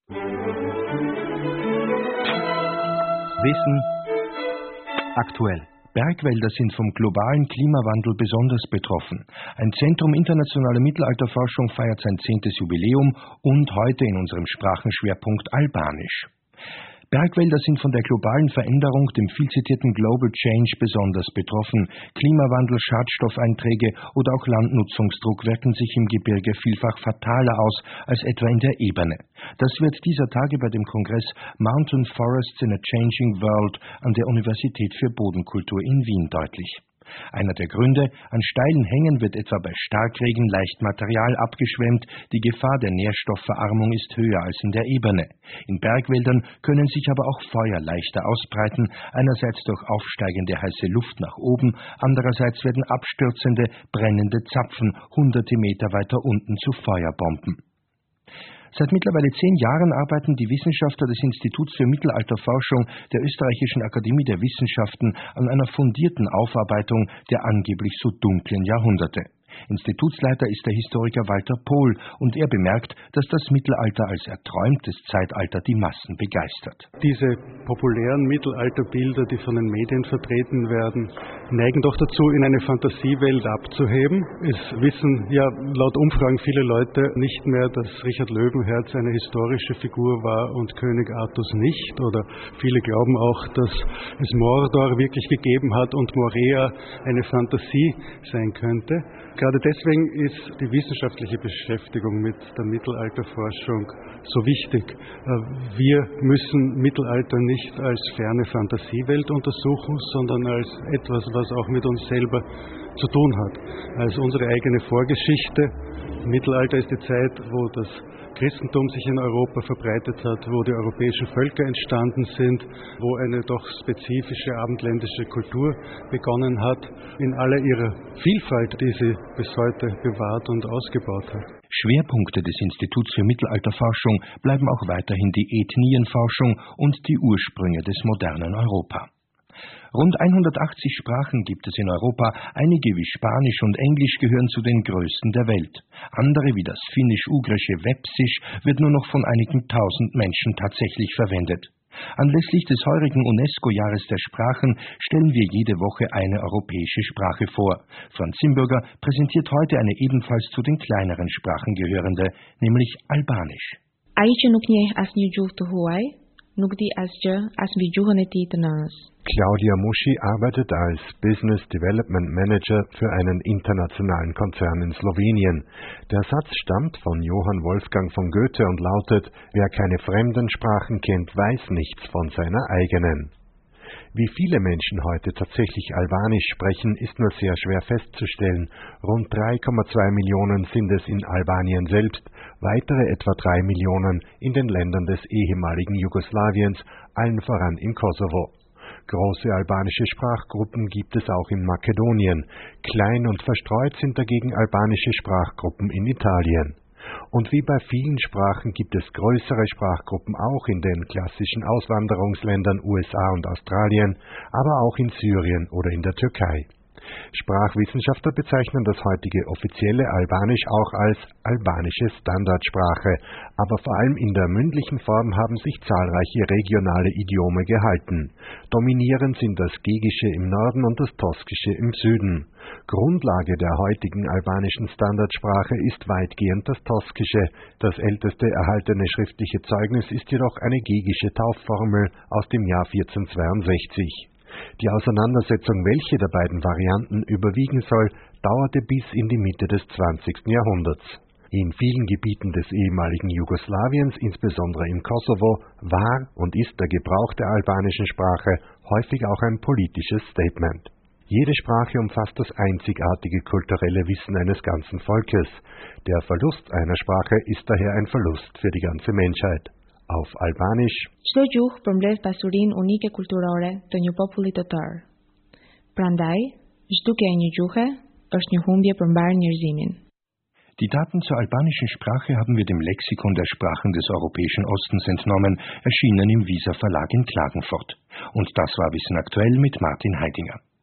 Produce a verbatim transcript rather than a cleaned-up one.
Wissen aktuell. Bergwälder sind vom globalen Klimawandel besonders betroffen. Ein Zentrum internationaler Mittelalterforschung feiert sein zehntes Jubiläum und heute in unserem Sprachenschwerpunkt Albanisch. Bergwälder sind von der globalen Veränderung, dem viel zitierten Global Change, besonders betroffen. Klimawandel, Schadstoffeinträge oder auch Landnutzungsdruck wirken sich im Gebirge vielfach fataler aus als etwa in der Ebene. Das wird dieser Tage bei dem Kongress Mountain Forests in a Changing World an der Universität für Bodenkultur in Wien deutlich. Einer der Gründe: an steilen Hängen wird etwa bei Starkregen leicht Material abgeschwemmt, die Gefahr der Nährstoffverarmung ist höher als in der Ebene. In Bergwäldern können sich aber auch Feuer leichter ausbreiten, einerseits durch aufsteigende heiße Luft nach oben, andererseits werden abstürzende, brennende Zapfen hunderte Meter weiter unten zu Feuerbomben. Seit mittlerweile zehn Jahren arbeiten die Wissenschaftler des Instituts für Mittelalterforschung der Österreichischen Akademie der Wissenschaften an einer fundierten Aufarbeitung der angeblich so dunklen Jahrhunderte. Institutsleiter ist der Historiker Walter Pohl und er bemerkt, dass das Mittelalter als erträumtes Zeitalter die Massen begeistert. Diese populären Mittelalterbilder, die von den Medien vertreten werden, neigen doch dazu, in eine Fantasiewelt abzuheben. Es wissen ja laut Umfragen viele Leute nicht mehr, dass Richard Löwenherz eine historische Figur war und König Artus nicht. Oder viele glauben auch, dass es Mordor wirklich gegeben hat und Moria eine Fantasie sein könnte. Gerade deswegen ist die wissenschaftliche Beschäftigung mit der Mittelalterforschung so wichtig. Wir müssen Mittelalter nicht als ferne Fantasiewelt untersuchen, sondern als etwas, was auch mit uns selber zu tun hat. Als unsere eigene Vorgeschichte. Mittelalter ist die Zeit, wo das Christentum sich in Europa verbreitet hat, wo die europäischen Völker entstanden sind, wo eine doch spezifische abendländische Kultur begonnen hat, in aller ihrer Vielfalt, die sie bis heute bewahrt und ausgebaut hat. Schwerpunkte des Instituts für Mittelalterforschung bleiben auch weiterhin die Ethnienforschung und die Ursprünge des modernen Europa. Rund hundertachtzig Sprachen gibt es in Europa, einige wie Spanisch und Englisch gehören zu den größten der Welt. Andere wie das finnisch-ugrische Vepsisch wird nur noch von einigen tausend Menschen tatsächlich verwendet. Anlässlich des heurigen UNESCO-Jahres der Sprachen stellen wir jede Woche eine europäische Sprache vor. Franz Simburger präsentiert heute eine ebenfalls zu den kleineren Sprachen gehörende, nämlich Albanisch. Claudia Muschi arbeitet als Business Development Manager für einen internationalen Konzern in Slowenien. Der Satz stammt von Johann Wolfgang von Goethe und lautet: Wer keine fremden Sprachen kennt, weiß nichts von seiner eigenen. Wie viele Menschen heute tatsächlich Albanisch sprechen, ist nur sehr schwer festzustellen. Rund drei Komma zwei Millionen sind es in Albanien selbst, weitere etwa drei Millionen in den Ländern des ehemaligen Jugoslawiens, allen voran im Kosovo. Große albanische Sprachgruppen gibt es auch in Makedonien. Klein und verstreut sind dagegen albanische Sprachgruppen in Italien. Und wie bei vielen Sprachen gibt es größere Sprachgruppen auch in den klassischen Auswanderungsländern U S A und Australien, aber auch in Syrien oder in der Türkei. Sprachwissenschaftler bezeichnen das heutige offizielle Albanisch auch als albanische Standardsprache, aber vor allem in der mündlichen Form haben sich zahlreiche regionale Idiome gehalten. Dominierend sind das Gegische im Norden und das Toskische im Süden. Grundlage der heutigen albanischen Standardsprache ist weitgehend das Toskische. Das älteste erhaltene schriftliche Zeugnis ist jedoch eine gegische Taufformel aus dem Jahr vierzehntahundertzweiundsechzig. Die Auseinandersetzung, welche der beiden Varianten überwiegen soll, dauerte bis in die Mitte des zwanzigsten Jahrhunderts. In vielen Gebieten des ehemaligen Jugoslawiens, insbesondere im Kosovo, war und ist der Gebrauch der albanischen Sprache häufig auch ein politisches Statement. Jede Sprache umfasst das einzigartige kulturelle Wissen eines ganzen Volkes. Der Verlust einer Sprache ist daher ein Verlust für die ganze Menschheit. Auf Albanisch. Çdo gjuhë përmbledh pasurinë unike kulturore të një populli të tërë. Prandaj, zhdukja e një gjuhe është një humbje për mbar njerëzimin. Die Daten zur albanischen Sprache haben wir dem Lexikon der Sprachen des Europäischen Ostens entnommen, erschienen im Wieser Verlag in Klagenfurt. Und das war Wissen aktuell mit Martin Heidinger.